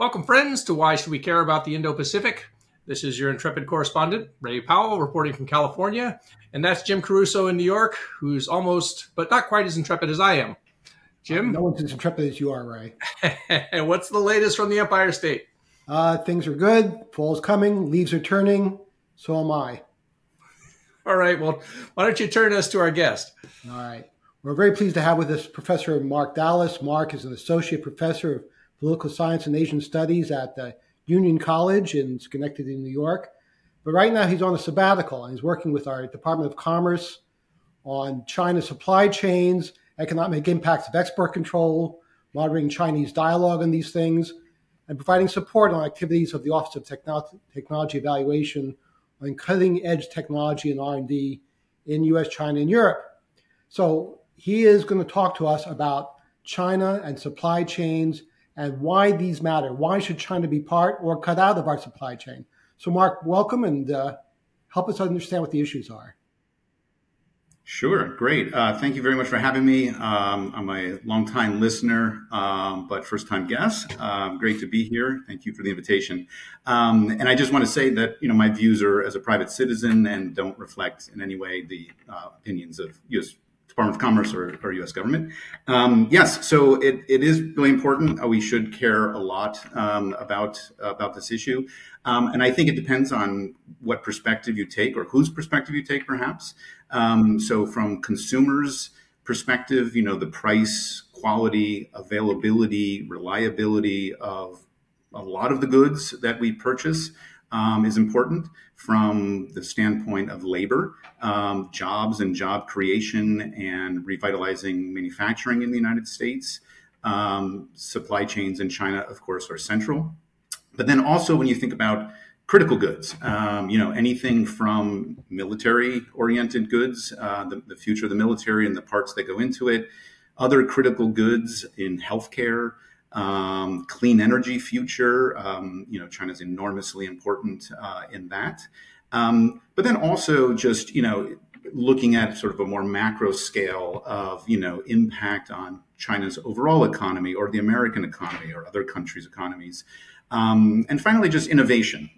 Welcome, friends, to Why Should We Care About the Indo-Pacific? This is your intrepid correspondent, Ray Powell, reporting from California. And that's Jim Caruso in New York, who's almost, but not quite as intrepid as I am. Jim? No one's as intrepid as you are, Ray. And what's the latest from the Empire State? Things are good. Fall's coming. Leaves are turning. So am I. All right. Well, why don't you turn us to our guest? All right. We're very pleased to have with us Professor Mark Dallas. Mark is an associate professor of political science and Asian studies at Union College in Schenectady, New York. But right now he's on a sabbatical and he's working with our Department of Commerce on China's supply chains, economic impacts of export control, monitoring Chinese dialogue on these things, and providing support on activities of the Office of Technology Evaluation on cutting-edge technology and R&D in U.S., China, and Europe. So he is going to talk to us about China and supply chains and why these matter. Why should China be part or cut out of our supply chain? So Mark, welcome and help us understand what the issues are. Sure. Great. Thank you very much for having me. I'm a longtime listener, but first-time guest. Great to be here. Thank you for the invitation. And I just want to say that, my views are as a private citizen and don't reflect in any way the opinions of U.S. Department of Commerce or U.S. government. Yes, so it is really important. We should care a lot about this issue. And I think it depends on what perspective you take or whose perspective you take, perhaps. So from consumers' perspective, the price, quality, availability, reliability of a lot of the goods that we purchase is important. From the standpoint of labor, jobs and job creation and revitalizing manufacturing in the United States, supply chains in China, of course, are central. But then also when you think about critical goods, anything from military-oriented goods, the future of the military and the parts that go into it, other critical goods in healthcare, clean energy future, China's enormously important in that. But then also just, looking at sort of a more macro scale of, impact on China's overall economy or the American economy or other countries' economies. And finally, just innovation.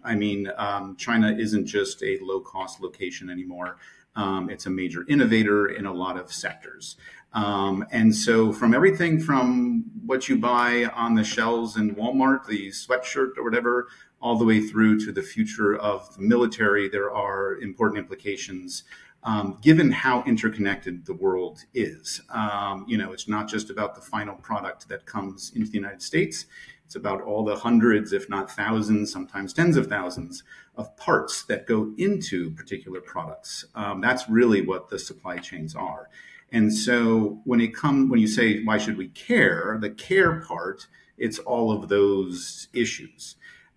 China isn't just a low-cost location anymore. It's a major innovator in a lot of sectors. And so from everything from what you buy on the shelves in Walmart, the sweatshirt or whatever, all the way through to the future of the military, there are important implications given how interconnected the world is. It's not just about the final product that comes into the United States. It's about all the hundreds, if not thousands, sometimes tens of thousands of parts that go into particular products. That's really what the supply chains are. And so when you say, why should we care? The care part, it's all of those issues.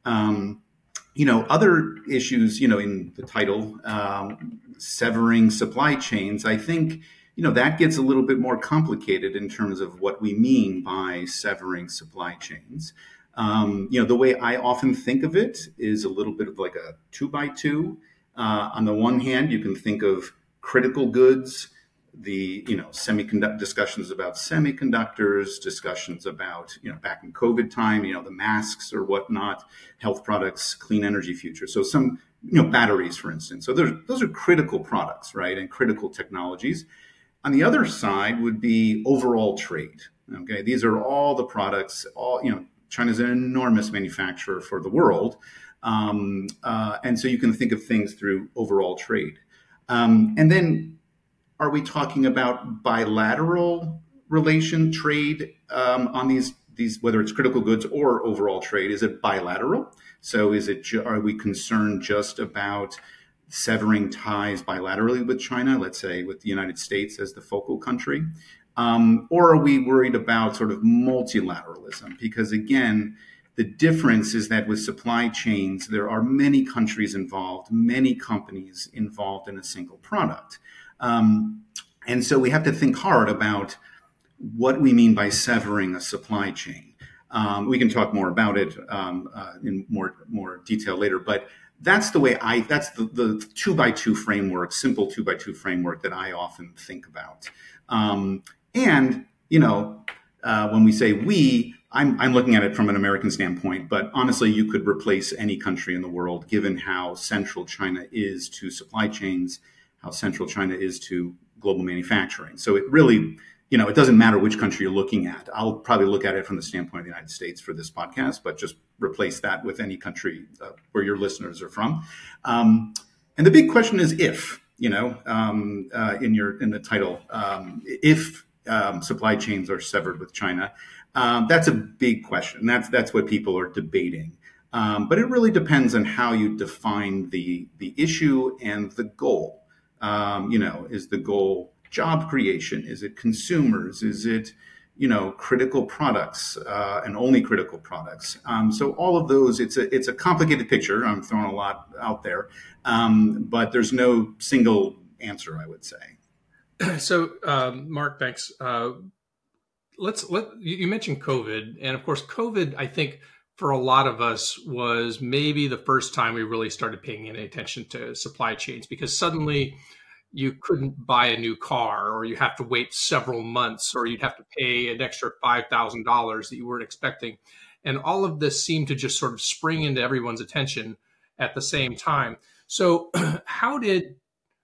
Other issues, in the title, severing supply chains, I think, that gets a little bit more complicated in terms of what we mean by severing supply chains. The way I often think of it is a little bit of like a 2x2. On the one hand, you can think of critical goods, the discussions about semiconductors, discussions about back in COVID time, the masks or whatnot, health products, clean energy future. So some batteries, for instance. So those are critical products, right, and critical technologies. On the other side would be overall trade. Okay, these are all the products. China's an enormous manufacturer for the world, and so you can think of things through overall trade, and then. Are we talking about bilateral trade on these whether it's critical goods or overall trade? Is it bilateral? So are we concerned just about severing ties bilaterally with China, let's say with the United States as the focal country? Or are we worried about sort of multilateralism? Because again, the difference is that with supply chains, there are many countries involved, many companies involved in a single product. And so we have to think hard about what we mean by severing a supply chain. We can talk more about it in more detail later, but that's the way that's the 2x2 framework, simple 2x2 framework that I often think about. When we say we, I'm looking at it from an American standpoint, but honestly, you could replace any country in the world, given how central China is to supply chains, how central China is to global manufacturing. So it really, it doesn't matter which country you're looking at. I'll probably look at it from the standpoint of the United States for this podcast, but just replace that with any country where your listeners are from. And the big question is if, in the title, if supply chains are severed with China. That's a big question. That's what people are debating. But it really depends on how you define the issue and the goal. Is the goal job creation? Is it consumers? Is it, critical products and only critical products? So all of those, it's a complicated picture. I'm throwing a lot out there, but there's no single answer, I would say. So, Mark, thanks. You mentioned COVID, and of course, COVID, I think for a lot of us was maybe the first time we really started paying any attention to supply chains, because suddenly you couldn't buy a new car, or you have to wait several months, or you'd have to pay an extra $5,000 that you weren't expecting. And all of this seemed to just sort of spring into everyone's attention at the same time. So how did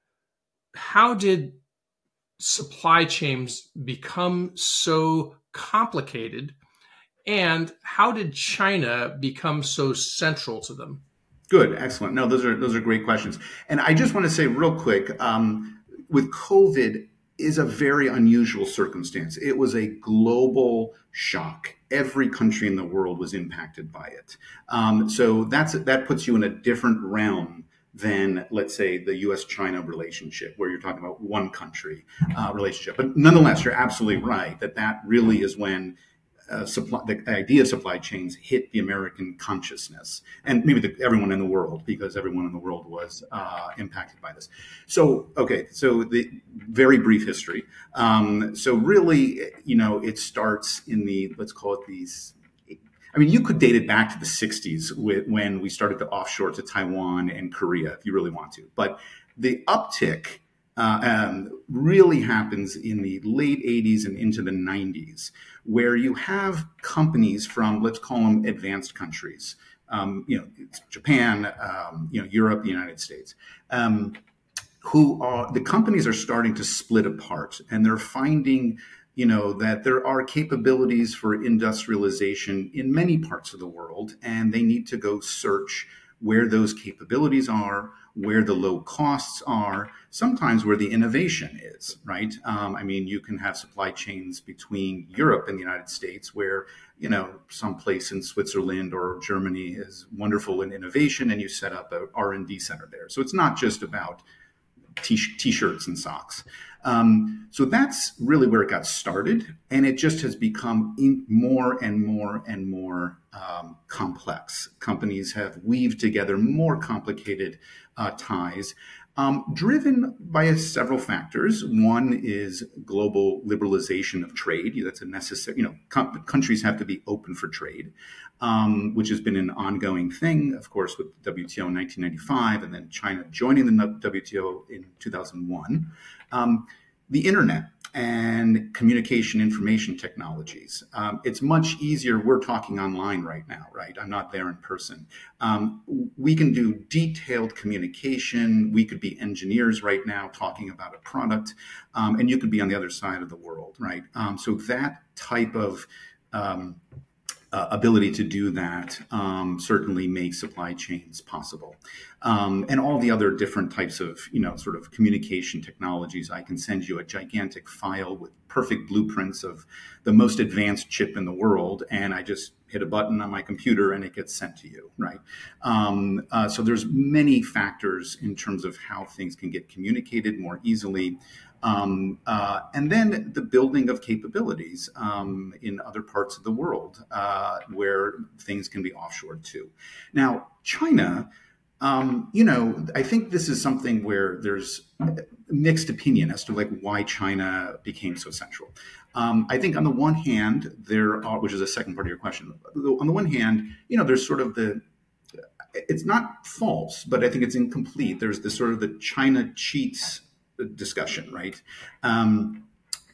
supply chains become so complicated, and how did China become so central to them? Good, excellent. No, those are great questions. And I just want to say real quick, with COVID is a very unusual circumstance. It was a global shock. Every country in the world was impacted by it. So that puts you in a different realm than, let's say, the U.S.-China relationship, where you're talking about one country relationship. But nonetheless, you're absolutely right that really is when the idea of supply chains hit the American consciousness, and maybe everyone in the world, because everyone in the world was impacted by this. So the very brief history. So really, it starts in let's call it these. I mean, you could date it back to the 60s when we started to offshore to Taiwan and Korea, if you really want to. But the uptick really happens in the late 80s and into the 90s, where you have companies from, let's call them advanced countries, Japan, Europe, the United States, the companies are starting to split apart, and they're finding that there are capabilities for industrialization in many parts of the world, and they need to go search where those capabilities are, where the low costs are, sometimes where the innovation is, right? You can have supply chains between Europe and the United States where, someplace in Switzerland or Germany is wonderful in innovation, and you set up a R&D center there. So it's not just about T-shirts and socks. So that's really where it got started, and it just has become more and more and more complex. Companies have weaved together more complicated ties, driven by several factors. One is global liberalization of trade. That's a necessary. Countries have to be open for trade, which has been an ongoing thing, of course, with the WTO in 1995, and then China joining the WTO in 2001. The internet and communication information technologies. It's much easier. We're talking online right now, right? I'm not there in person. We can do detailed communication. We could be engineers right now talking about a product, and you could be on the other side of the world, right? So that type of ability to do that certainly makes supply chains possible. And all the other different types of, sort of communication technologies. I can send you a gigantic file with perfect blueprints of the most advanced chip in the world, and I just hit a button on my computer and it gets sent to you, right? So there's many factors in terms of how things can get communicated more easily. And then the building of capabilities in other parts of the world where things can be offshored to. Now, China, I think this is something where there's mixed opinion as to why China became so central. I think on the one hand, which is the second part of your question, on the one hand, there's sort of it's not false, but I think it's incomplete. There's this sort of the China cheats discussion, right?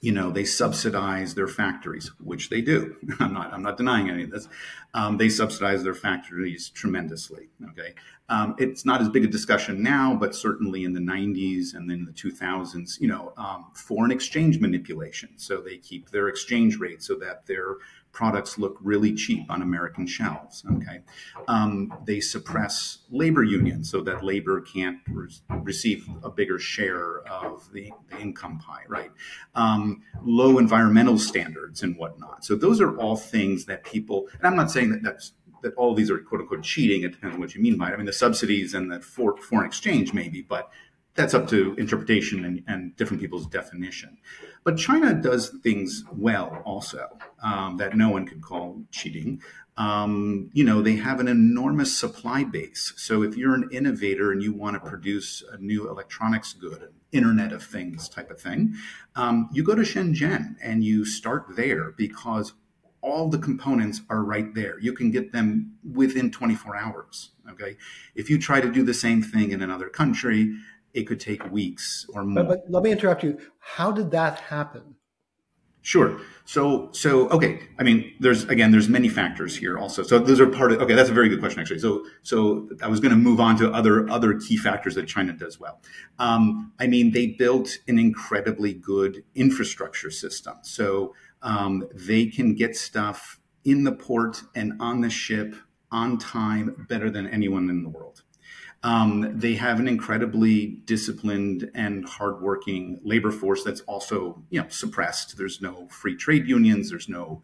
They subsidize their factories, which they do. I'm not denying any of this. They subsidize their factories tremendously. Okay, it's not as big a discussion now, but certainly in the 90s and then the 2000s, foreign exchange manipulation. So they keep their exchange rate so that their products look really cheap on American shelves. Okay, they suppress labor unions so that labor can't receive a bigger share of the income pie. Right, low environmental standards and whatnot. So those are all things that people. And I'm not saying that all these are quote unquote cheating. It depends on what you mean by it. I mean, the subsidies and the foreign exchange maybe, but that's up to interpretation and different people's definition. But China does things well also that no one could call cheating. They have an enormous supply base. So if you're an innovator and you want to produce a new electronics good, an Internet of Things type of thing, you go to Shenzhen and you start there because all the components are right there. You can get them within 24 hours. Okay. If you try to do the same thing in another country, it could take weeks or more. But let me interrupt you. How did that happen? Sure. So okay. I mean, there's many factors here also. So those are part of. Okay, that's a very good question actually. So I was going to move on to other key factors that China does well. They built an incredibly good infrastructure system. So they can get stuff in the port and on the ship on time better than anyone in the world. They have an incredibly disciplined and hardworking labor force that's also, suppressed. There's no free trade unions. There's no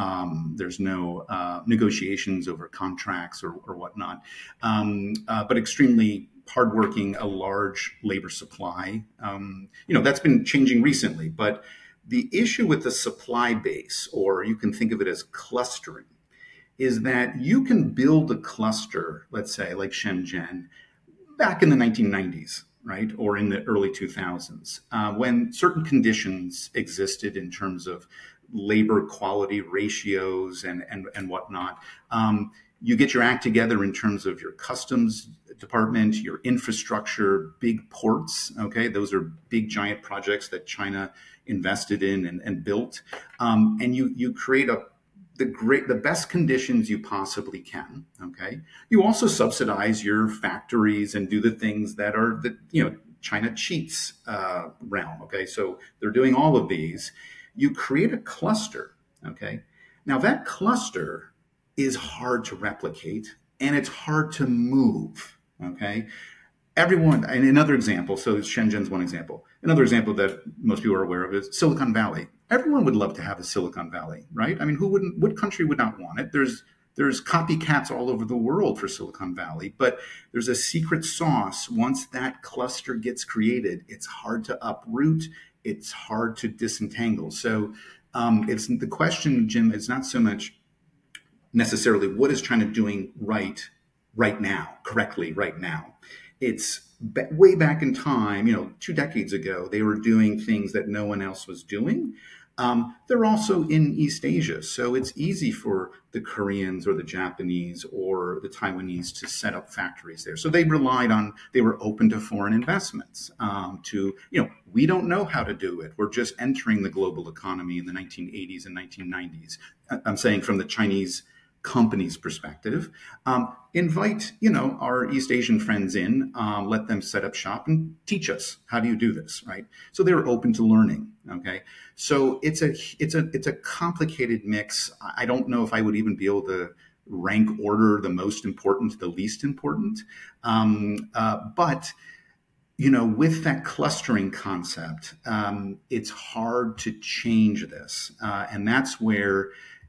negotiations over contracts or whatnot. But extremely hardworking, a large labor supply. That's been changing recently. But the issue with the supply base, or you can think of it as clustering, is that you can build a cluster, let's say like Shenzhen, back in the 1990s, right, or in the early 2000s, when certain conditions existed in terms of labor quality ratios and whatnot. You get your act together in terms of your customs department, your infrastructure, big ports. Okay, those are big giant projects that China invested in and built, and you create the best conditions you possibly can. Okay. You also subsidize your factories and do the things that are China cheats realm. Okay. So they're doing all of these. You create a cluster. Okay. Now that cluster is hard to replicate and it's hard to move. Okay. Everyone, and another example, so Shenzhen's one example. Another example that most people are aware of is Silicon Valley. Everyone would love to have a Silicon Valley, right? I mean, what country would not want it? There's copycats all over the world for Silicon Valley, but there's a secret sauce. Once that cluster gets created, it's hard to uproot. It's hard to disentangle. So it's the question, Jim, it's not so much necessarily what is China doing right now, correctly right now. It's way back in time, 2 decades ago, they were doing things that no one else was doing. They're also in East Asia, so it's easy for the Koreans or the Japanese or the Taiwanese to set up factories there. So they were open to foreign investments. We don't know how to do it. We're just entering the global economy in the 1980s and 1990s. I'm saying from the Chinese company's perspective, invite our East Asian friends in, let them set up shop and teach us how do you do this, right? So they were open to learning. Okay, so it's a complicated mix. I don't know if I would even be able to rank order the most important to the least important, but with that clustering concept, it's hard to change this, and that's where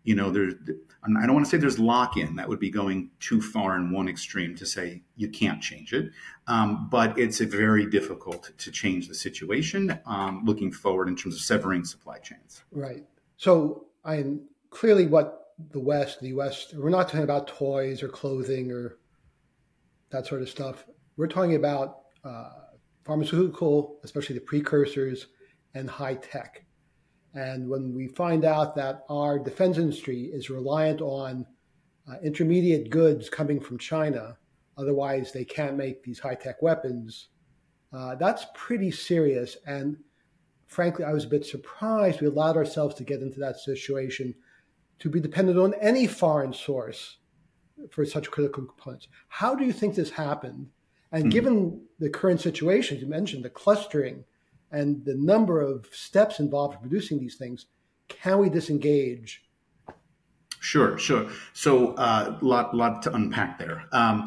I don't want to say there's lock-in. That would be going too far in one extreme to say you can't change it. But it's very difficult to change the situation looking forward in terms of severing supply chains. Right. So clearly what the U.S., we're not talking about toys or clothing or that sort of stuff. We're talking about pharmaceutical, especially the precursors, and high tech. And when we find out that our defense industry is reliant on intermediate goods coming from China, otherwise they can't make these high-tech weapons, that's pretty serious. And frankly, I was a bit surprised we allowed ourselves to get into that situation to be dependent on any foreign source for such critical components. How do you think this happened? And given the current situation, you mentioned the clustering and the number of steps involved in producing these things, can we disengage? Sure. So, lot to unpack there.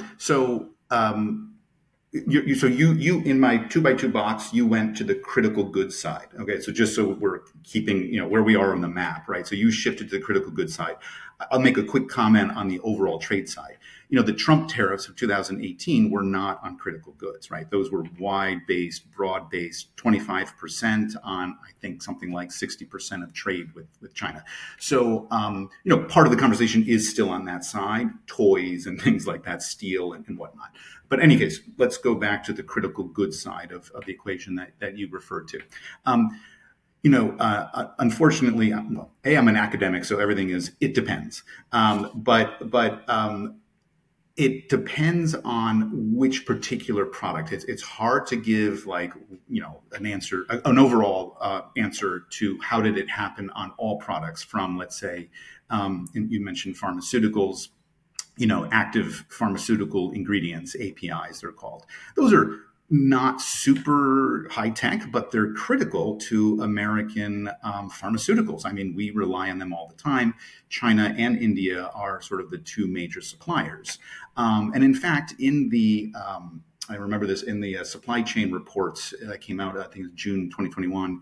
You in my 2x2 box, you went to the critical goods side. Okay, so just so we're keeping where we are on the map, right? So you shifted to the critical goods side. I'll make a quick comment on the overall trade side. The Trump tariffs of 2018 were not on critical goods, right? Those were wide-based, broad-based, 25% on, I think, something like 60% of trade with China. So, part of the conversation is still on that side, toys and things like that, steel and whatnot. But in any case, let's go back to the critical goods side of the equation that you referred to. Unfortunately, I'm an academic, so everything it depends. But it depends on which particular product. It's hard to give an answer, an overall answer to how did it happen on all products from, let's say, and you mentioned pharmaceuticals, active pharmaceutical ingredients, APIs, they're called. Those are not super high tech, but they're critical to American pharmaceuticals. I mean, we rely on them all the time. China and India are sort of the two major suppliers. And in fact, I remember this in the supply chain reports that came out, I think it was June 2021,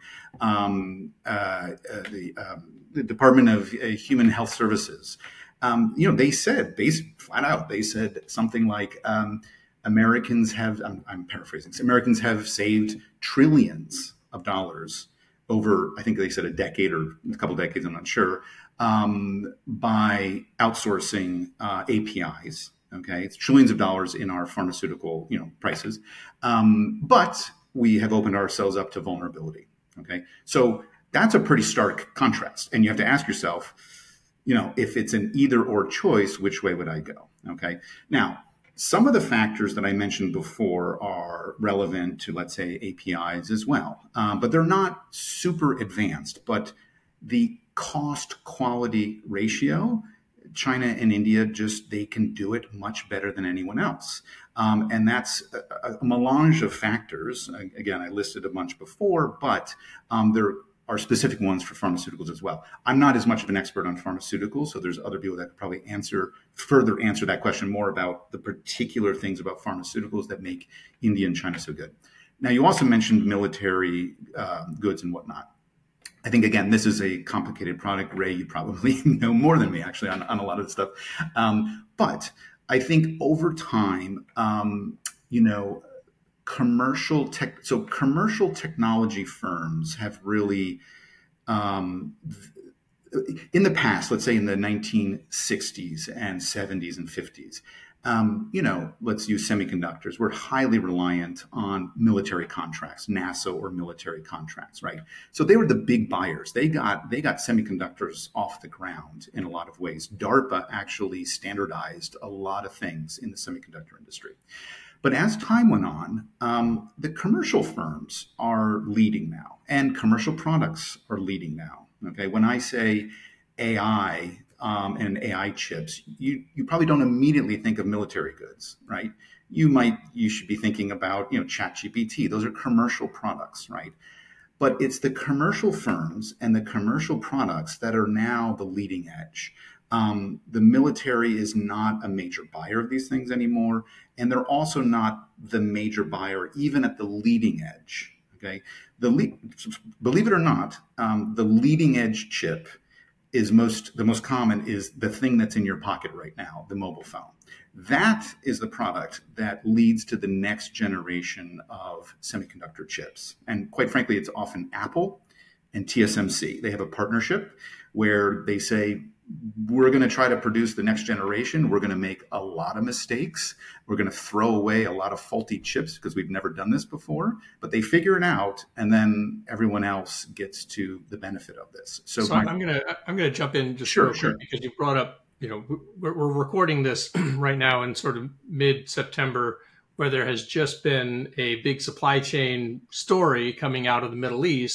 the Department of Human Health Services, they said, flat out, they said something like, Americans have, I'm paraphrasing, Americans have saved trillions of dollars over, I think they said a decade or a couple decades, I'm not sure, by outsourcing APIs. Okay, it's trillions of dollars in our pharmaceutical, prices, but we have opened ourselves up to vulnerability. Okay, so that's a pretty stark contrast, and you have to ask yourself, if it's an either or choice, which way would I go? Okay, now, some of the factors that I mentioned before are relevant to, let's say, APIs as well, but they're not super advanced. But the cost-quality ratio, China and India they can do it much better than anyone else. And that's a melange of factors. Again, I listed a bunch before, but there are specific ones for pharmaceuticals as well. I'm not as much of an expert on pharmaceuticals, so there's other people that could probably further answer that question more about the particular things about pharmaceuticals that make India and China so good. Now, you also mentioned military goods and whatnot. I think, again, this is a complicated product. Ray, you probably know more than me, actually, on a lot of this stuff. But I think over time, commercial technology firms have really, in the past, let's say in the 1960s and 70s and 50s, let's use semiconductors. We're highly reliant on military contracts, NASA or military contracts, right? So they were the big buyers. They got semiconductors off the ground in a lot of ways. DARPA actually standardized a lot of things in the semiconductor industry. But as time went on, the commercial firms are leading now, and commercial products are leading now. Okay, when I say AI and AI chips, you probably don't immediately think of military goods, right? You should be thinking about ChatGPT. Those are commercial products, right? But it's the commercial firms and the commercial products that are now the leading edge. The military is not a major buyer of these things anymore, and they're also not the major buyer even at the leading edge. Okay, believe it or not, the leading edge chip is the most common is the thing that's in your pocket right now, the mobile phone. That is the product that leads to the next generation of semiconductor chips, and quite frankly, it's often Apple and TSMC. They have a partnership where they say, we're going to try to produce the next generation. We're going to make a lot of mistakes. We're going to throw away a lot of faulty chips because we've never done this before. But they figure it out, and then everyone else gets to the benefit of this. So I'm gonna jump in just real quick because you brought up, we're recording this right now in sort of mid-September, where there has just been a big supply chain story coming out of the Middle East,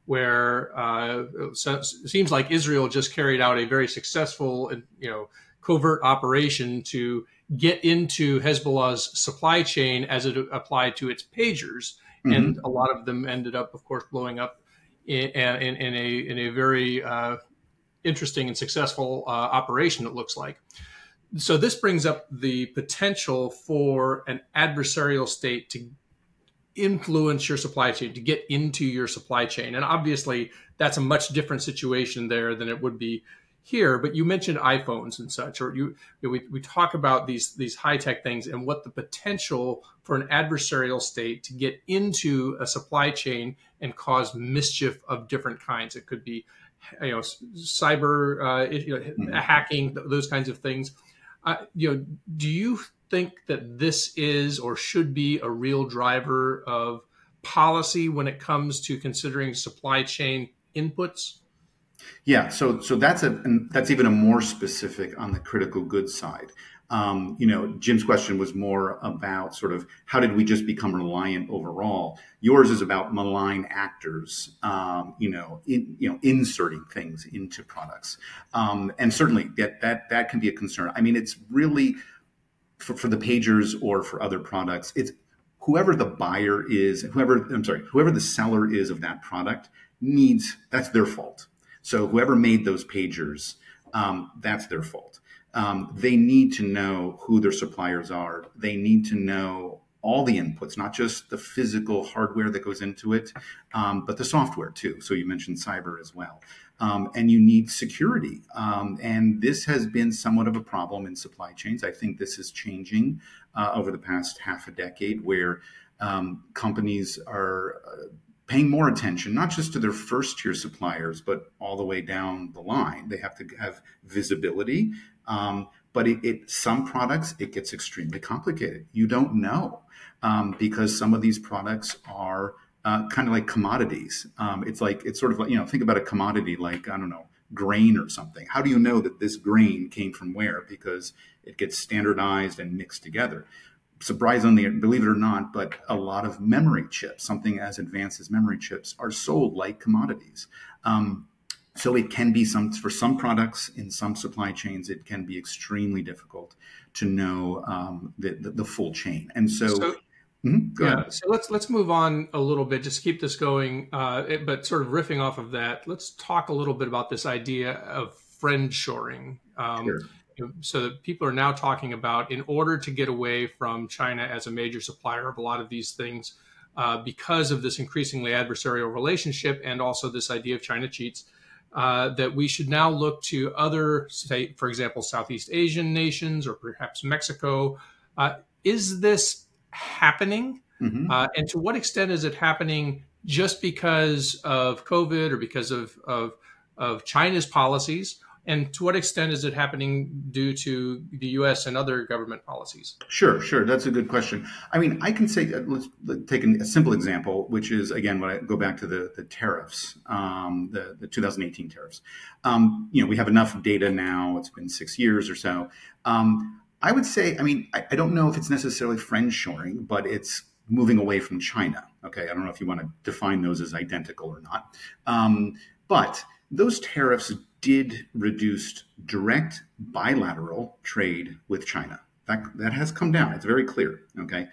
where it seems like Israel just carried out a very successful, covert operation to get into Hezbollah's supply chain as it applied to its pagers, and a lot of them ended up, of course, blowing up in a very interesting and successful operation. It looks like. So this brings up the potential for an adversarial state to influence your supply chain, to get into your supply chain. And obviously, that's a much different situation there than it would be here. But you mentioned iPhones and such, or we talk about these high-tech things and what the potential for an adversarial state to get into a supply chain and cause mischief of different kinds. It could be, cyber hacking, those kinds of things. Do you think that this is or should be a real driver of policy when it comes to considering supply chain inputs? Yeah, so that's even a more specific on the critical goods side. Jim's question was more about sort of how did we just become reliant overall. Yours is about malign actors, inserting things into products, and certainly that can be a concern. I mean, it's really for the pagers or for other products. It's whoever the buyer is, whoever the seller is of that product that's their fault. So whoever made those pagers, that's their fault. They need to know who their suppliers are. They need to know all the inputs, not just the physical hardware that goes into it, but the software too. So you mentioned cyber as well. And you need security. And this has been somewhat of a problem in supply chains. I think this is changing over the past half a decade, where companies are paying more attention, not just to their first tier suppliers, but all the way down the line. They have to have visibility. But some products, it gets extremely complicated. You don't know because some of these products are kind of like commodities. It's sort of like, think about a commodity like, I don't know, grain or something. How do you know that this grain came from where? Because it gets standardized and mixed together. Surprisingly, believe it or not, but a lot of memory chips, something as advanced as memory chips, are sold like commodities. So it can be for some products in some supply chains, it can be extremely difficult to know the full chain. And so go ahead. So let's move on a little bit. Just keep this going, but sort of riffing off of that. Let's talk a little bit about this idea of friendshoring. Sure. So that people are now talking about, in order to get away from China as a major supplier of a lot of these things, because of this increasingly adversarial relationship and also this idea of China cheats, that we should now look to other, say, for example, Southeast Asian nations or perhaps Mexico. Is this happening? Mm-hmm. And to what extent is it happening just because of COVID or because of China's policies? And to what extent is it happening due to the U.S. and other government policies? Sure. That's a good question. I mean, I can say, let's take a simple example, which is, again, when I go back to the tariffs, the 2018 tariffs. We have enough data now. It's been 6 years or so. I would say, I don't know if it's necessarily friendshoring, but it's moving away from China. Okay. I don't know if you want to define those as identical or not. But those tariffs did reduce direct bilateral trade with China. That has come down. It's very clear. Okay.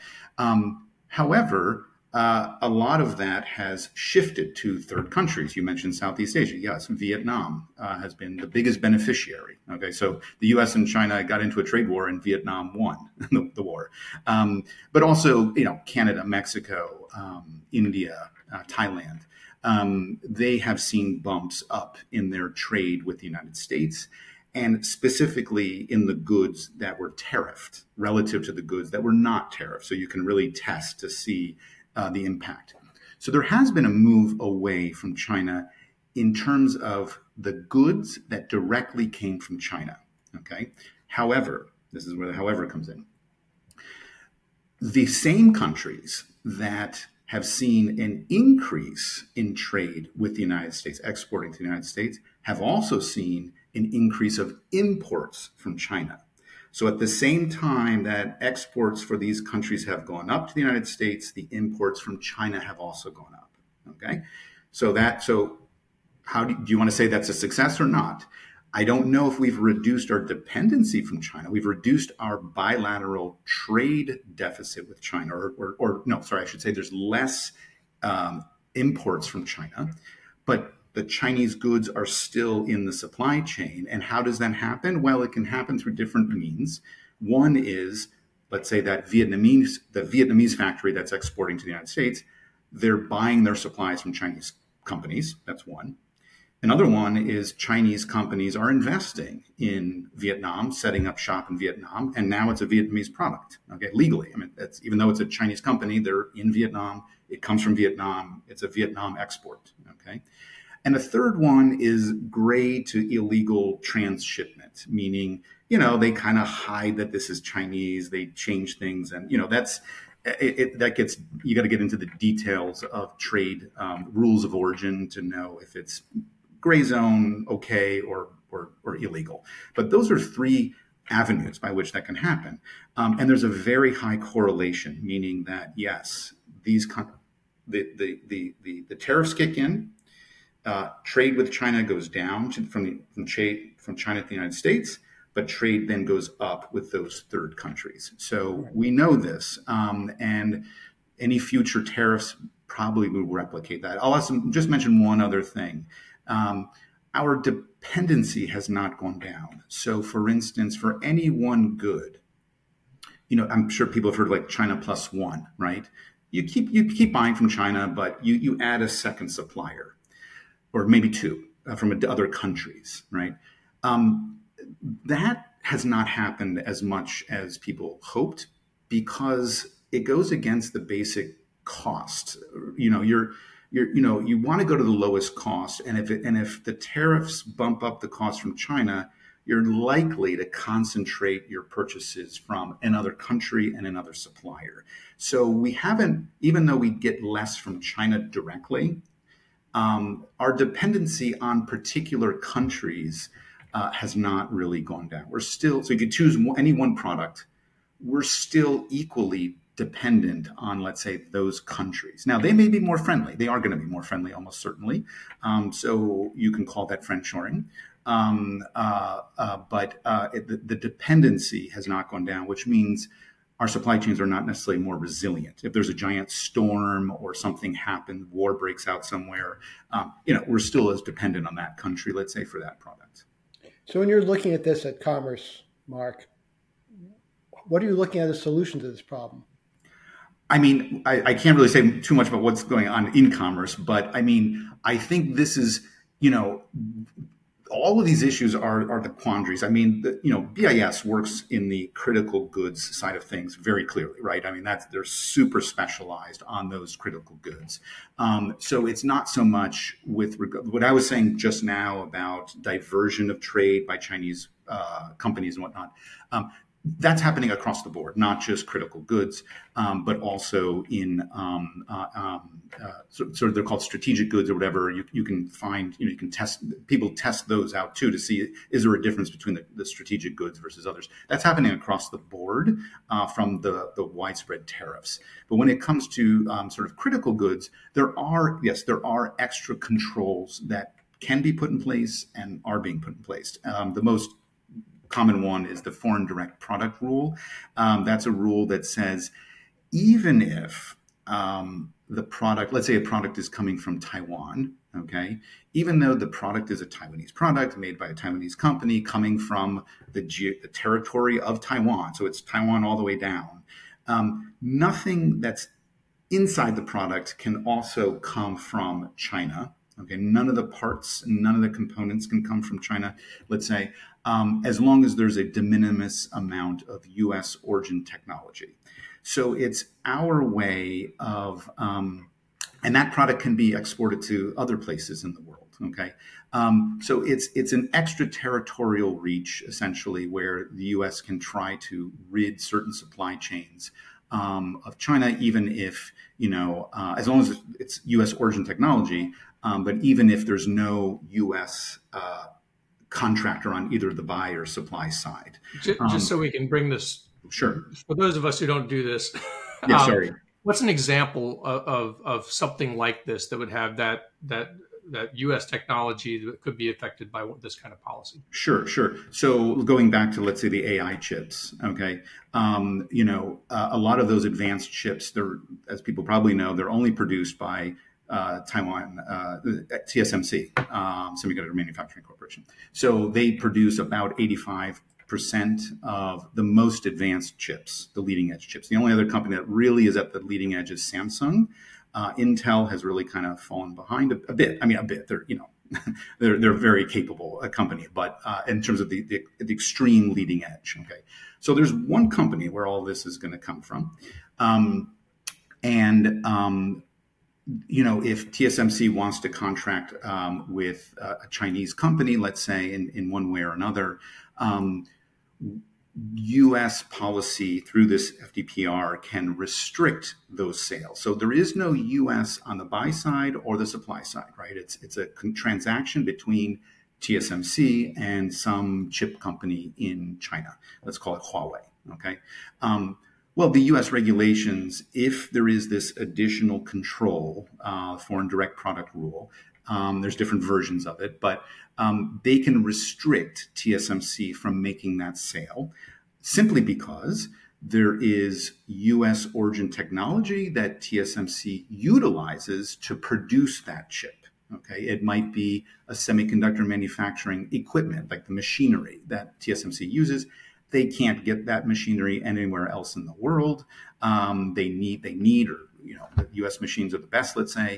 However, a lot of that has shifted to third countries. You mentioned Southeast Asia. Yes, Vietnam has been the biggest beneficiary. Okay, so the U.S. and China got into a trade war, and Vietnam won the war. But also, Canada, Mexico, India, Thailand. They have seen bumps up in their trade with the United States, and specifically in the goods that were tariffed relative to the goods that were not tariffed. So you can really test to see the impact. So there has been a move away from China in terms of the goods that directly came from China. Okay. However, this is where the however comes in. The same countries that have seen an increase in trade with the United States, exporting to the United States, have also seen an increase of imports from China. So at the same time that exports for these countries have gone up to the United States, the imports from China have also gone up. Okay. So how do you want to say that's a success or not? I don't know if we've reduced our dependency from China. We've reduced our bilateral trade deficit with China, or no, sorry, I should say there's less imports from China, but the Chinese goods are still in the supply chain. And how does that happen? Well, it can happen through different means. One is, let's say that the Vietnamese factory that's exporting to the United States, they're buying their supplies from Chinese companies. That's one. Another one is Chinese companies are investing in Vietnam, setting up shop in Vietnam, and now it's a Vietnamese product, okay, legally. I mean, even though it's a Chinese company, they're in Vietnam, it comes from Vietnam, it's a Vietnam export, okay? And the third one is gray to illegal transshipment, meaning, they kind of hide that this is Chinese, they change things, and, you got to get into the details of trade rules of origin to know if it's gray zone, okay, or illegal. But those are three avenues by which that can happen. And there's a very high correlation, meaning that, yes, the tariffs kick in, trade with China goes down from China to the United States, but trade then goes up with those third countries. So we know this, and any future tariffs probably will replicate that. I'll also just mention one other thing. Our dependency has not gone down. So, for instance, for any one good, I'm sure people have heard like China plus one, right? You keep buying from China, but you add a second supplier, or maybe two from other countries, right? That has not happened as much as people hoped because it goes against the basic cost. You want to go to the lowest cost, and if the tariffs bump up the cost from China, you're likely to concentrate your purchases from another country and another supplier. So we haven't, even though we get less from China directly, our dependency on particular countries has not really gone down. We're still, so you could choose any one product, we're still equally dependent on, let's say, those countries. Now, they may be more friendly. They are going to be more friendly, almost certainly. So you can call that friendshoring. But the dependency has not gone down, which means our supply chains are not necessarily more resilient. If there's a giant storm or something happens, war breaks out somewhere, we're still as dependent on that country, let's say, for that product. So when you're looking at this at Commerce, Mark, what are you looking at as a solution to this problem? I mean, I can't really say too much about what's going on in commerce, but I mean, I think this is, all of these issues are the quandaries. I mean, BIS works in the critical goods side of things very clearly, right? I mean, they're super specialized on those critical goods. So it's not so much with what I was saying just now about diversion of trade by Chinese companies and whatnot. That's happening across the board, not just critical goods, but also in sort of they're called strategic goods or whatever. You can find, you can people test those out too to see, is there a difference between the strategic goods versus others? That's happening across the board from the widespread tariffs. But when it comes to sort of critical goods, there are extra controls that can be put in place and are being put in place. The most common one is the foreign direct product rule. That's a rule that says even if the product, let's say a product is coming from Taiwan, okay, even though the product is a Taiwanese product made by a Taiwanese company coming from the territory of Taiwan, so it's Taiwan all the way down, nothing that's inside the product can also come from China. Okay, none of the parts, none of the components can come from China, let's say, as long as there's a de minimis amount of U.S. origin technology. So it's our way of, and that product can be exported to other places in the world. Okay, so it's an extraterritorial reach, essentially, where the U.S. can try to rid certain supply chains of China, even if, as long as it's U.S. origin technology. But even if there's no U.S. Contractor on either the buy or supply side. Just so we can bring this. Sure. For those of us who don't do this. Yeah, sorry. What's an example of something like this that would have that U.S. technology that could be affected by this kind of policy? Sure, sure. So going back to, let's say, the AI chips, okay, a lot of those advanced chips, they're, as people probably know, they're only produced by Taiwan, TSMC, Semiconductor Manufacturing Corporation. So they produce about 85% of the most advanced chips, the leading edge chips. The only other company that really is at the leading edge is Samsung. Intel has really kind of fallen behind a bit. I mean, a bit. They're they're very capable a company, but in terms of the extreme leading edge. Okay, so there's one company where all this is going to come from, and if TSMC wants to contract with a Chinese company, let's say in one way or another. U.S. policy through this FDPR can restrict those sales. So there is no U.S. on the buy side or the supply side, right? It's a transaction between TSMC and some chip company in China. Let's call it Huawei, okay? Well, the U.S. regulations, if there is this additional control, foreign direct product rule, there's different versions of it, but they can restrict TSMC from making that sale simply because there is U.S. origin technology that TSMC utilizes to produce that chip. Okay, it might be a semiconductor manufacturing equipment, like the machinery that TSMC uses. They can't get that machinery anywhere else in the world. They need, or the U.S. machines are the best, let's say.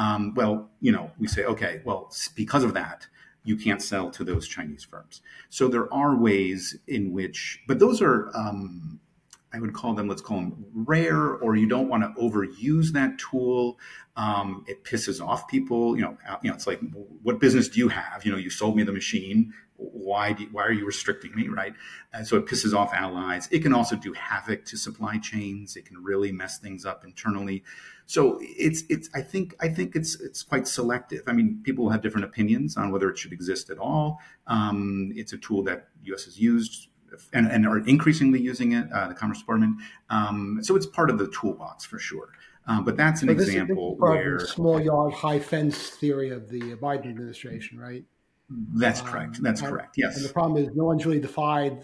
We say, okay, well, because of that, you can't sell to those Chinese firms. So there are ways in which, but those are, I would call them, let's call them rare, or you don't want to overuse that tool. It pisses off people. It's like, what business do you have? You sold me the machine. Why are you restricting me, right? And so it pisses off allies. It can also do havoc to supply chains. It can really mess things up internally. So I think it's quite selective. I mean, people have different opinions on whether it should exist at all. It's a tool that U.S. has used and are increasingly using it, the Commerce Department. So it's part of the toolbox for sure. But that's an example where the small yard, high fence theory of the Biden administration, right? That's correct. That's correct. Yes. And the problem is no one's really defined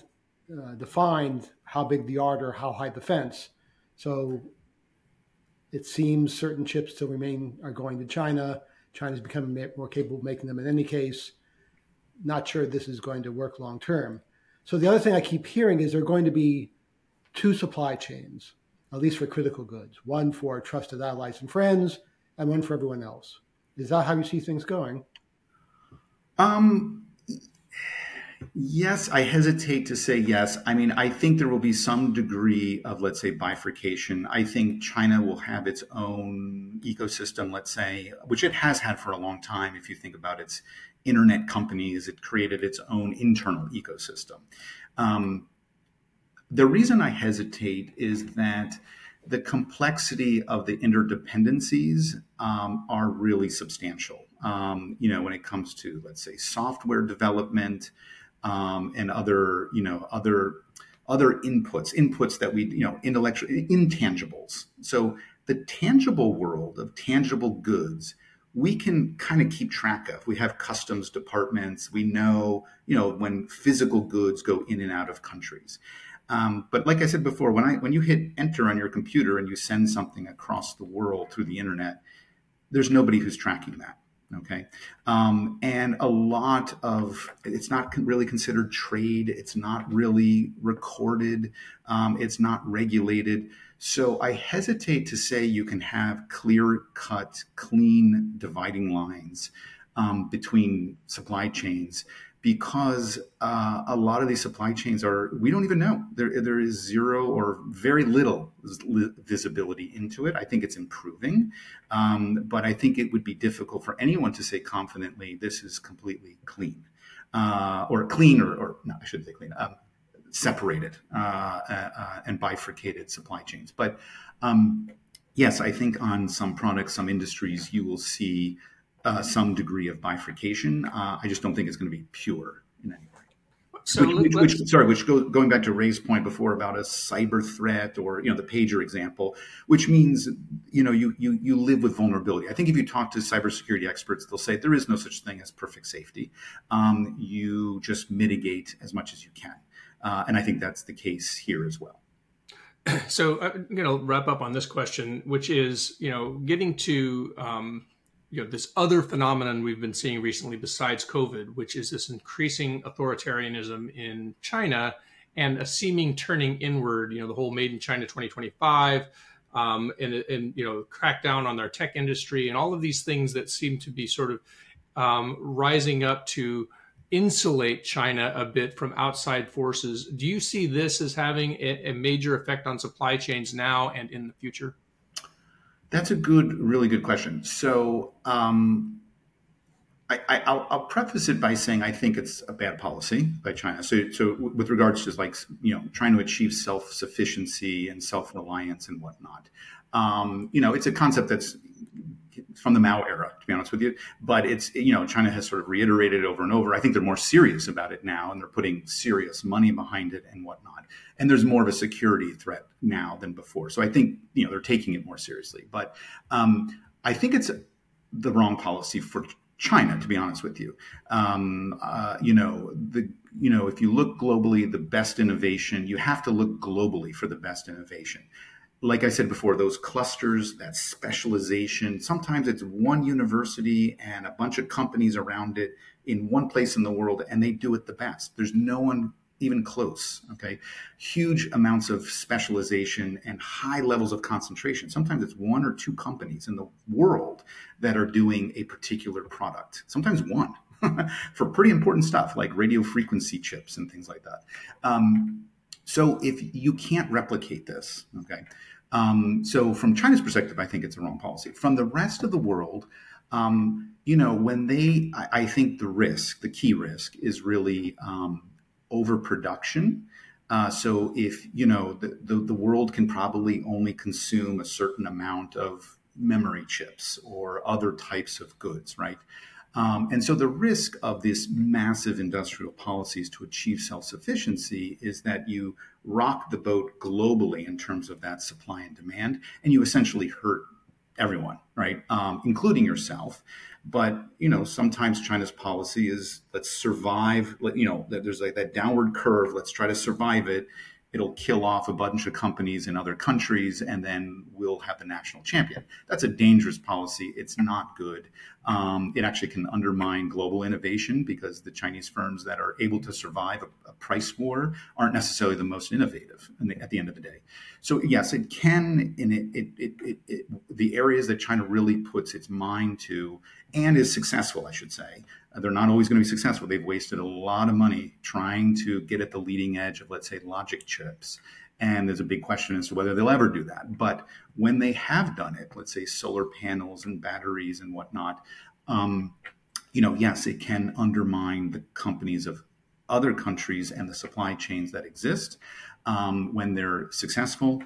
how big the yard or how high the fence. So it seems certain chips still are going to China. China's becoming more capable of making them in any case. Not sure this is going to work long term. So the other thing I keep hearing is there are going to be two supply chains, at least for critical goods, one for trusted allies and friends and one for everyone else. Is that how you see things going? Yes, I hesitate to say yes. I mean, I think there will be some degree of, let's say, bifurcation. I think China will have its own ecosystem, let's say, which it has had for a long time. If you think about its internet companies, it created its own internal ecosystem. The reason I hesitate is that the complexity of the interdependencies are really substantial. When it comes to, let's say, software development and other inputs that we, intellectual intangibles. So the tangible world of tangible goods, we can kind of keep track of. We have customs departments. We know, when physical goods go in and out of countries. But like I said before, when you hit enter on your computer and you send something across the world through the internet, there's nobody who's tracking that. Okay. And a lot of it's not really considered trade. It's not really recorded. It's not regulated. So I hesitate to say you can have clear-cut, clean dividing lines between supply chains, because a lot of these supply chains we don't even know. There is zero or very little visibility into it. I think it's improving, but I think it would be difficult for anyone to say confidently this is completely clean, or clean, or no, I shouldn't say clean, separated and bifurcated supply chains. But yes, I think on some products, some industries, you will see some degree of bifurcation. I just don't think it's going to be pure in any way. So Going back to Ray's point before about a cyber threat or, the pager example, which means, you live with vulnerability. I think if you talk to cybersecurity experts, they'll say there is no such thing as perfect safety. You just mitigate as much as you can. And I think that's the case here as well. So I'm going to wrap up on this question, which is, getting to, this other phenomenon we've been seeing recently besides COVID, which is this increasing authoritarianism in China and a seeming turning inward, the whole Made in China 2025, and crackdown on their tech industry and all of these things that seem to be sort of rising up to insulate China a bit from outside forces. Do you see this as having a major effect on supply chains now and in the future? That's a really good question. So I'll preface it by saying I think it's a bad policy by China. So with regards to trying to achieve self-sufficiency and self-reliance and whatnot, it's a concept that's from the Mao era, to be honest with you. But it's, China has sort of reiterated over and over. I think they're more serious about it now, and they're putting serious money behind it and whatnot. And there's more of a security threat now than before. So I think, they're taking it more seriously. But I think it's the wrong policy for China, to be honest with you. If you look globally, the best innovation, you have to look globally for the best innovation. Like I said before, those clusters, that specialization, sometimes it's one university and a bunch of companies around it in one place in the world, and they do it the best. There's no one even close, okay? Huge amounts of specialization and high levels of concentration. Sometimes it's one or two companies in the world that are doing a particular product, sometimes one, for pretty important stuff like radio frequency chips and things like that. So if you can't replicate this, okay, so from China's perspective, I think it's a wrong policy. From the rest of the world, I think the key risk is really overproduction. So if, the world can probably only consume a certain amount of memory chips or other types of goods, right? And so the risk of this massive industrial policies to achieve self-sufficiency is that you rock the boat globally in terms of that supply and demand, and you essentially hurt everyone, right? Including yourself. But, sometimes China's policy is let's survive, there's like that downward curve. Let's try to survive it. It'll kill off a bunch of companies in other countries, and then we'll have the national champion. That's a dangerous policy. It's not good. It actually can undermine global innovation because the Chinese firms that are able to survive a price war aren't necessarily the most innovative at the end of the day. So yes, it can, the areas that China really puts its mind to and is successful, I should say. They're not always going to be successful. They've wasted a lot of money trying to get at the leading edge of, let's say, logic chips. And there's a big question as to whether they'll ever do that. But when they have done it, let's say solar panels and batteries and whatnot, yes, it can undermine the companies of other countries and the supply chains that exist when they're successful.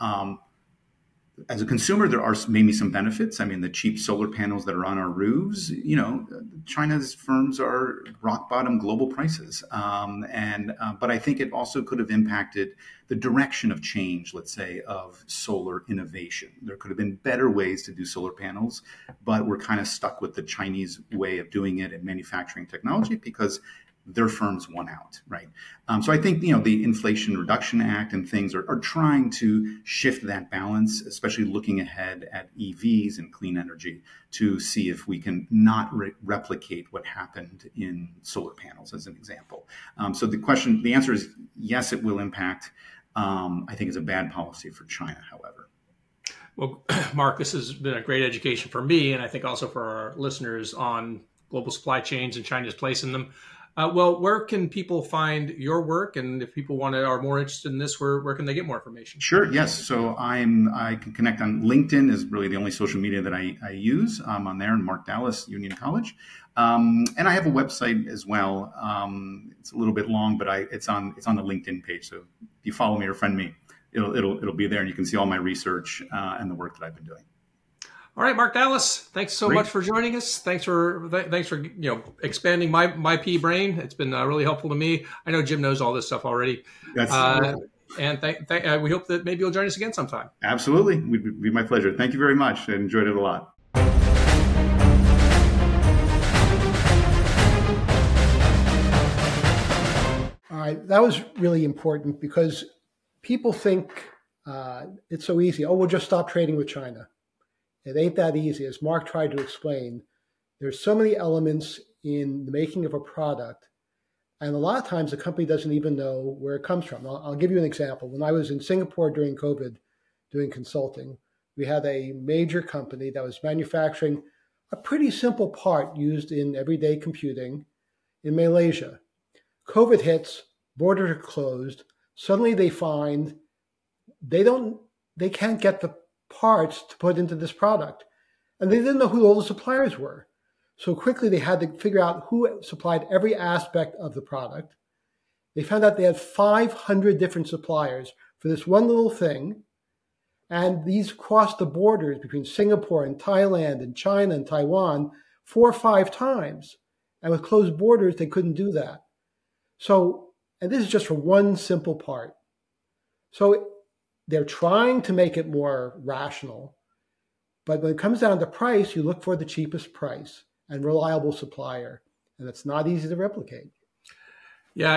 As a consumer, there are maybe some benefits. I mean, the cheap solar panels that are on our roofs, China's firms are rock bottom global prices. But I think it also could have impacted the direction of change, let's say, of solar innovation. There could have been better ways to do solar panels, but we're kind of stuck with the Chinese way of doing it in manufacturing technology because their firms won out, right? So I think, the Inflation Reduction Act and things are trying to shift that balance, especially looking ahead at EVs and clean energy to see if we can not replicate what happened in solar panels, as an example. So the answer is yes, it will impact. I think it's a bad policy for China, however. Well, Mark, this has been a great education for me, and I think also for our listeners on global supply chains and China's place in them. Where can people find your work? And if people are more interested in this, where can they get more information? Sure. Yes. So I can connect on LinkedIn is really the only social media that I use. I'm on there, in Mark Dallas, Union College. And I have a website as well. It's a little bit long, but it's on the LinkedIn page. So if you follow me or friend me, it'll be there, and you can see all my research and the work that I've been doing. All right, Mark Dallas, thanks so Great. much for joining us. Thanks for expanding my pea brain. It's been really helpful to me. I know Jim knows all this stuff already. That's And we hope that maybe you'll join us again sometime. absolutely. It would be my pleasure. Thank you very much. I enjoyed it a lot. All right, that was really important because people think it's so easy. Oh, we'll just stop trading with China. It ain't that easy. As Mark tried to explain, there's so many elements in the making of a product, and a lot of times the company doesn't even know where it comes from. I'll give you an example. When I was in Singapore during COVID doing consulting, we had a major company that was manufacturing a pretty simple part used in everyday computing in Malaysia. COVID hits, borders are closed. Suddenly they find they can't get the parts to put into this product. And they didn't know who all the suppliers were. So quickly they had to figure out who supplied every aspect of the product. They found out they had 500 different suppliers for this one little thing. And these crossed the borders between Singapore and Thailand and China and Taiwan 4 or 5 times. And with closed borders, they couldn't do that. So, and this is just for one simple part. So they're trying to make it more rational. But when it comes down to price, you look for the cheapest price and reliable supplier. And it's not easy to replicate. Yeah,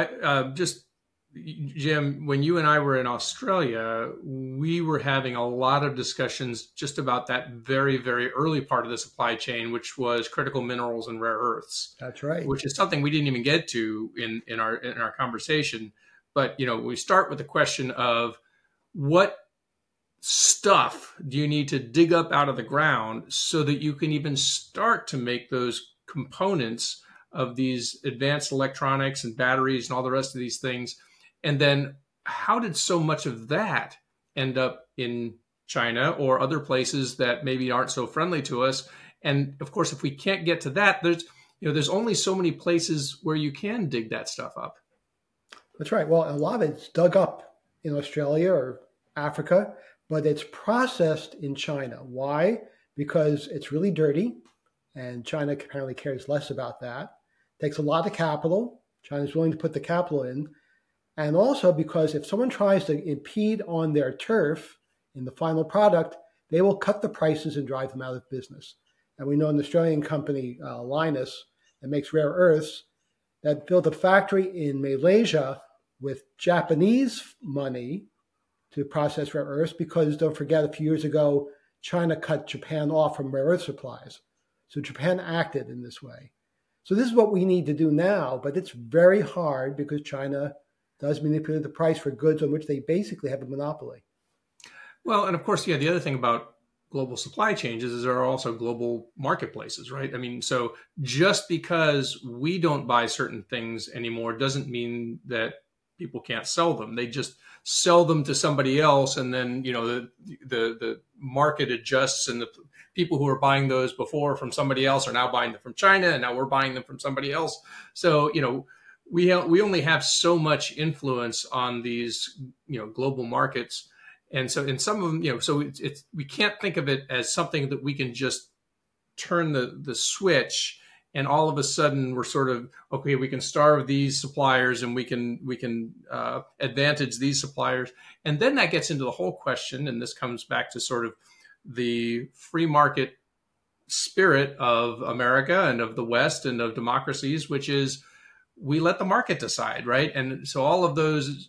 Jim, when you and I were in Australia, we were having a lot of discussions just about that very, very early part of the supply chain, which was critical minerals and rare earths. That's right. Which is something we didn't even get to in our conversation. But we start with the question of what stuff do you need to dig up out of the ground so that you can even start to make those components of these advanced electronics and batteries and all the rest of these things. And then how did so much of that end up in China or other places that maybe aren't so friendly to us? And of course, if we can't get to that, there's only so many places where you can dig that stuff up. That's right. Well, a lot of it's dug up in Australia or Africa, but it's processed in China. Why? Because it's really dirty, and China apparently cares less about that. It takes a lot of capital. China's willing to put the capital in. And also because if someone tries to impede on their turf in the final product, they will cut the prices and drive them out of business. And we know an Australian company, Lynas, that makes rare earths, that built a factory in Malaysia with Japanese money to process rare earths because, don't forget, a few years ago, China cut Japan off from rare earth supplies. So Japan acted in this way. So this is what we need to do now, but it's very hard because China does manipulate the price for goods on which they basically have a monopoly. Well, and of course, the other thing about global supply chains is there are also global marketplaces, right? I mean, so just because we don't buy certain things anymore doesn't mean that people can't sell them. They just sell them to somebody else, and then the market adjusts, and the people who were buying those before from somebody else are now buying them from China, and now we're buying them from somebody else. So we only have so much influence on these global markets. And so in some of them, so it's we can't think of it as something that we can just turn the switch and all of a sudden we're sort of, okay, we can starve these suppliers and we can advantage these suppliers. And then that gets into the whole question, and this comes back to sort of the free market spirit of America and of the West and of democracies, which is we let the market decide, right? And so all of those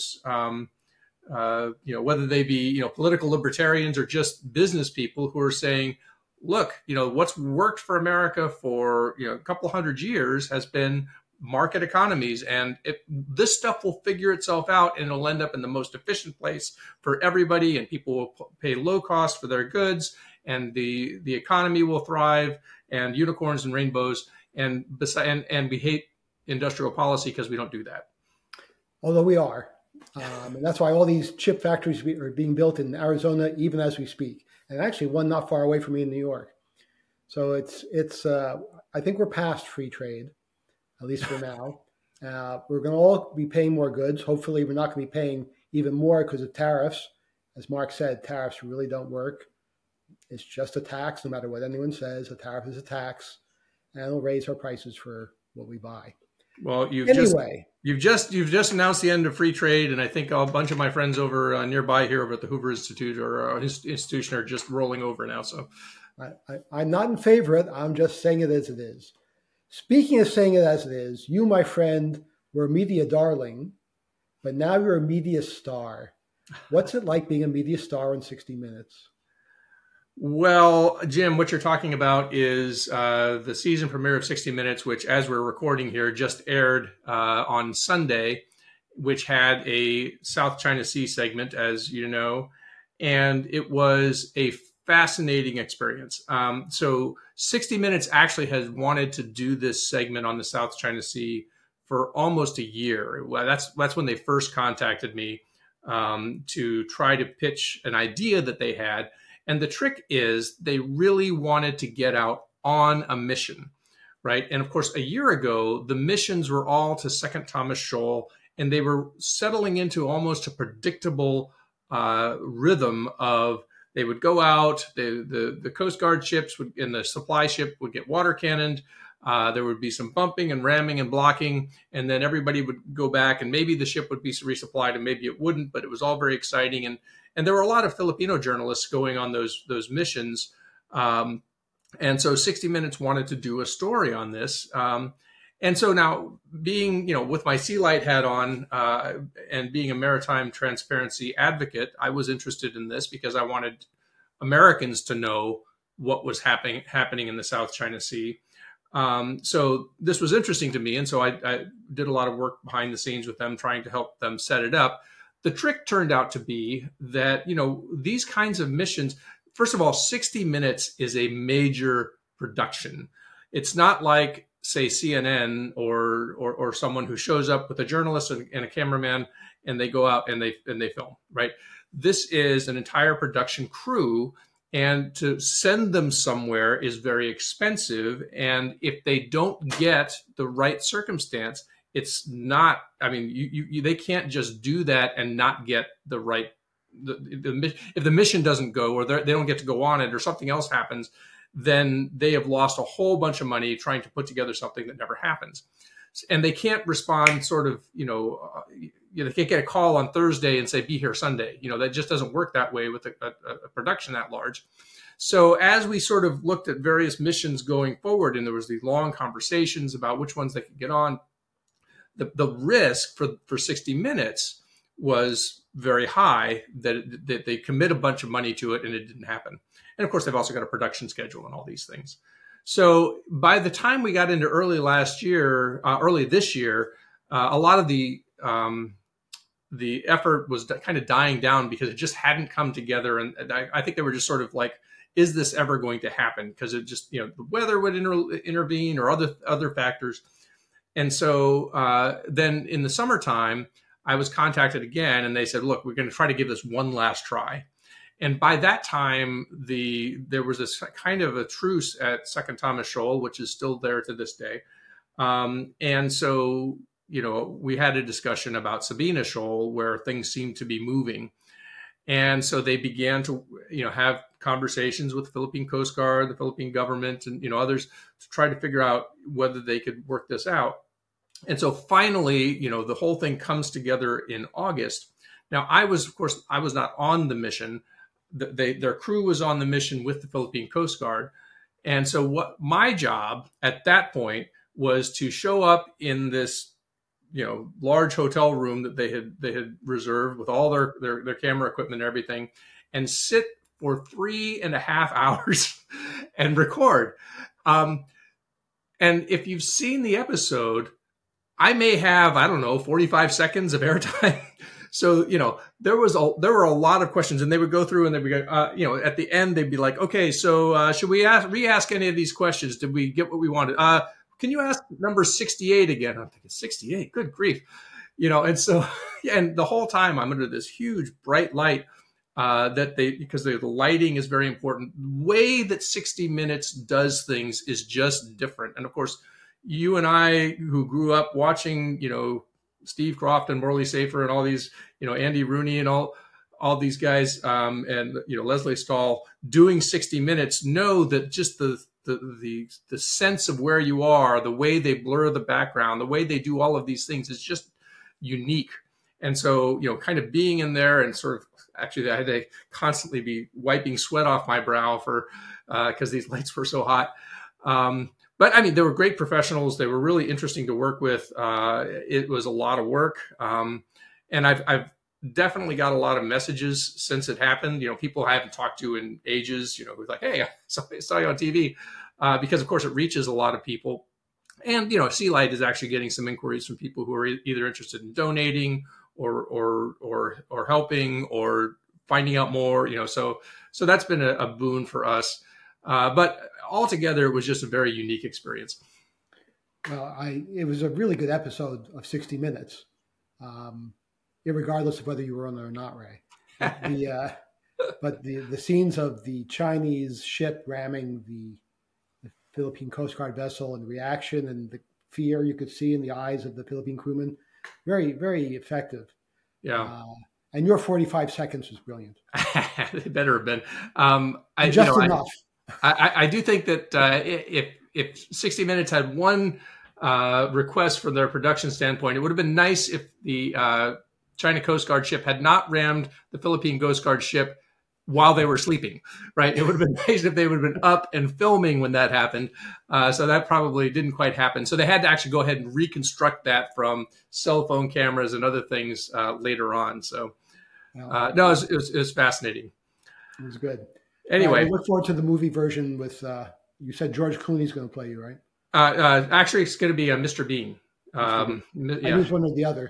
whether they be political libertarians or just business people who are saying, look, what's worked for America for a couple hundred years has been market economies, and this stuff will figure itself out, and it'll end up in the most efficient place for everybody, and people will pay low cost for their goods, and the economy will thrive, and unicorns and rainbows, and we hate industrial policy because we don't do that. Although we are. And that's why all these chip factories are being built in Arizona, even as we speak. And actually one not far away from me in New York. So it's I think we're past free trade, at least for now. We're going to all be paying more goods. Hopefully we're not going to be paying even more because of tariffs. As Mark said, tariffs really don't work. It's just a tax, no matter what anyone says. A tariff is a tax, and it'll raise our prices for what we buy. Well, Anyway, you've just announced the end of free trade, and I think a bunch of my friends over nearby here over at the Hoover Institute or institution are just rolling over now. So I'm not in favor of it. I'm just saying it as it is. Speaking of saying it as it is, you, my friend, were a media darling, but now you're a media star. What's it like being a media star in 60 Minutes? Well, Jim, what you're talking about is the season premiere of 60 Minutes, which, as we're recording here, just aired on Sunday, which had a South China Sea segment, as you know, and it was a fascinating experience. So 60 Minutes actually has wanted to do this segment on the South China Sea for almost a year. Well, that's when they first contacted me to try to pitch an idea that they had. And the trick is they really wanted to get out on a mission, right? And of course, a year ago, the missions were all to Second Thomas Shoal, and they were settling into almost a predictable rhythm of they would go out, the Coast Guard ships and the supply ship would get water cannoned. There would be some bumping and ramming and blocking, and then everybody would go back, and maybe the ship would be resupplied, and maybe it wouldn't. But it was all very exciting, and there were a lot of Filipino journalists going on those missions, and so 60 Minutes wanted to do a story on this. And so now, being with my Sea Light hat on and being a maritime transparency advocate, I was interested in this because I wanted Americans to know what was happening in the South China Sea. So this was interesting to me. And so I did a lot of work behind the scenes with them, trying to help them set it up. The trick turned out to be that, these kinds of missions, first of all, 60 Minutes is a major production. It's not like, say, CNN or someone who shows up with a journalist and a cameraman and they go out and they film, right? This is an entire production crew. And to send them somewhere is very expensive. And if they don't get the right circumstance, it's not, they can't just do that and not get the right, if the mission doesn't go or they don't get to go on it or something else happens, then they have lost a whole bunch of money trying to put together something that never happens. And they can't respond sort of, they can't get a call on Thursday and say, be here Sunday. That just doesn't work that way with a production that large. So as we sort of looked at various missions going forward, and there was these long conversations about which ones they could get on, the risk for 60 Minutes was very high that they commit a bunch of money to it and it didn't happen. And of course, they've also got a production schedule and all these things. So by the time we got into early this year, a lot of the effort was kind of dying down because it just hadn't come together. And I think they were just sort of like, is this ever going to happen? Because it just, the weather would intervene or other factors. And so then in the summertime, I was contacted again and they said, look, we're going to try to give this one last try. And by that time, there was this kind of a truce at Second Thomas Shoal, which is still there to this day. And so, we had a discussion about Sabina Shoal where things seemed to be moving. And so they began to, have conversations with the Philippine Coast Guard, the Philippine government, and, others to try to figure out whether they could work this out. And so finally, the whole thing comes together in August. Now, I was not on the mission. Their crew was on the mission with the Philippine Coast Guard. And so what my job at that point was to show up in this, large hotel room that they had reserved with all their camera equipment and everything, and sit for 3.5 hours and record. And if you've seen the episode, I may have, 45 seconds of airtime. So, there were a lot of questions, and they would go through and they'd be at the end, they'd be like, okay, so should we re-ask any of these questions? Did we get what we wanted? Can you ask number 68 again? I'm thinking 68, good grief. And so, and the whole time I'm under this huge bright light because the lighting is very important. The way that 60 Minutes does things is just different. And of course, you and I who grew up watching, Steve Croft and Morley Safer and all these, Andy Rooney and all all these guys and Leslie Stahl doing 60 Minutes know that just the sense of where you are, the way they blur the background, the way they do all of these things is just unique. And so, kind of being in there and sort of, actually, I had to constantly be wiping sweat off my brow because these lights were so hot. But I mean, they were great professionals. They were really interesting to work with. It was a lot of work. And I've definitely got a lot of messages since it happened. People I haven't talked to in ages, who's like, hey, I saw you on TV, because of course it reaches a lot of people. And, Sea Light is actually getting some inquiries from people who are either interested in donating or helping or finding out more, so that's been a boon for us. But altogether, it was just a very unique experience. Well, it was a really good episode of 60 Minutes, regardless of whether you were on there or not, Ray. But the scenes of the Chinese ship ramming the Philippine Coast Guard vessel and the reaction and the fear you could see in the eyes of the Philippine crewmen, very, very effective. Yeah. And your 45 seconds was brilliant. It better have been. Enough. I do think that if 60 Minutes had one request from their production standpoint, it would have been nice if the China Coast Guard ship had not rammed the Philippine Coast Guard ship while they were sleeping, right? It would have been nice if they would have been up and filming when that happened. So that probably didn't quite happen. So they had to actually go ahead and reconstruct that from cell phone cameras and other things later on. So it was fascinating. It was good. Anyway, I look forward to the movie version with, you said George Clooney's going to play you, right? Actually, it's going to be Mr. Bean. I use one or the other.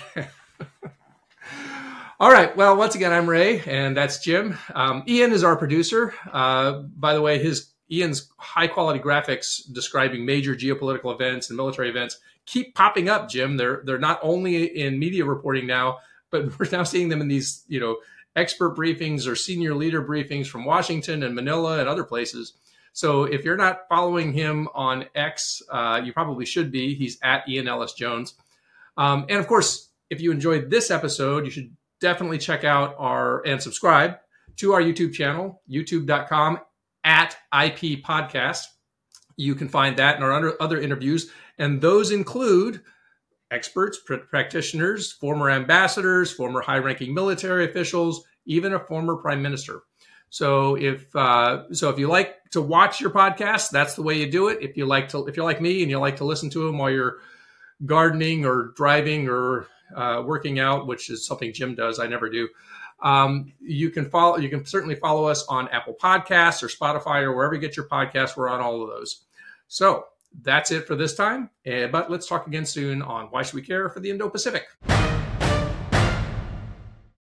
All right. Well, once again, I'm Ray, and that's Jim. Ian is our producer. By the way, Ian's high-quality graphics describing major geopolitical events and military events keep popping up, Jim. They're not only in media reporting now, but we're now seeing them in these, expert briefings or senior leader briefings from Washington and Manila and other places. So if you're not following him on X, you probably should be. He's at Ian Ellis Jones. And of course, if you enjoyed this episode, you should definitely check out and subscribe to our YouTube channel, youtube.com @IP Podcast. You can find that and our other interviews. And those include experts, practitioners, former ambassadors, former high-ranking military officials, even a former prime minister. So if you like to watch your podcast, that's the way you do it. If you're like me and you like to listen to them while you're gardening or driving or working out, which is something Jim does, I never do. You can certainly follow us on Apple Podcasts or Spotify or wherever you get your podcasts. We're on all of those. So that's it for this time. But let's talk again soon on Why Should We Care for the Indo-Pacific.